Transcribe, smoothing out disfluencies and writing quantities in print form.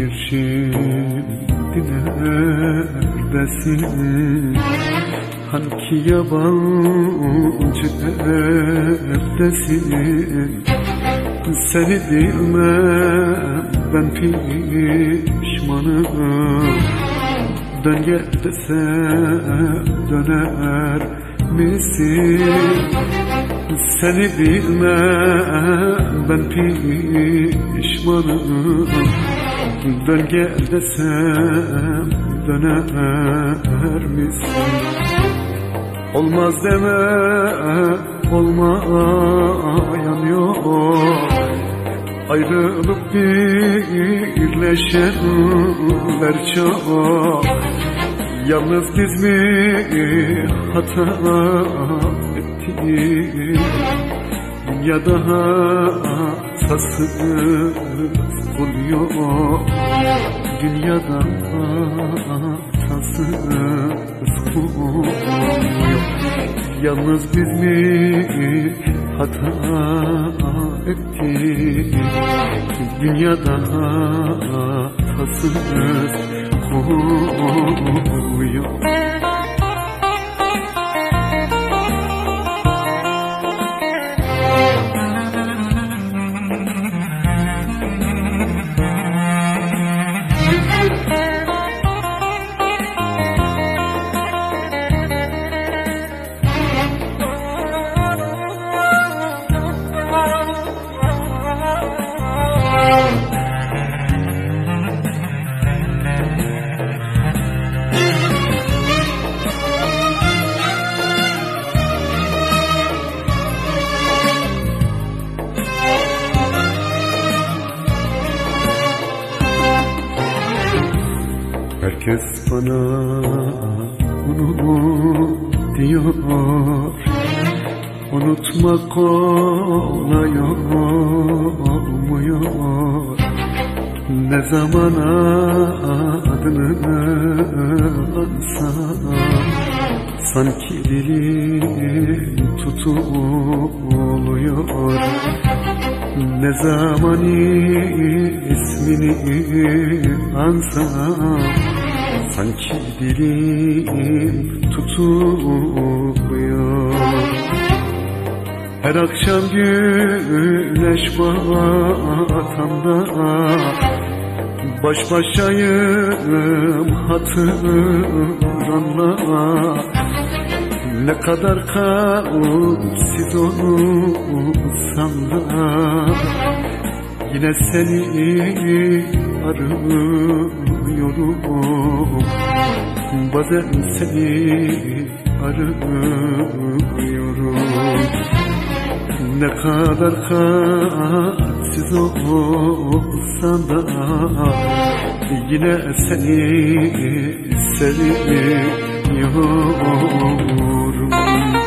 şimdi neredesin? Hangi yabancı evdesin? Seni bilmem ben pişmanım. Dön gel desem döner misin? Seni bilmem ben pişmanım. Dön gel desem döner misin? Olmaz deme olmayan yok. Ayrılıp birleşenler çok. Yalnız biz mi hata ettik? Ya daha hatasız oluyor. Dünyada hatasız oluyor. Yalnız biz mi hata ettik? Dünyada hatasız oluyor. Herkes bana unut diyor. Unutmak kolay olmuyor. Ne zaman adını ansam sanki dilim tutuluyor. Ne zaman ismini ansam sanki dilim tutuluyor. Her akşam güneş batanda baş başayım hatıranla. Ne kadar kalpsiz olsam da yine seni arıyorum. Bazen seni arıyorum. Ne kadar kalpsiz olsam da yine seni seviyorum.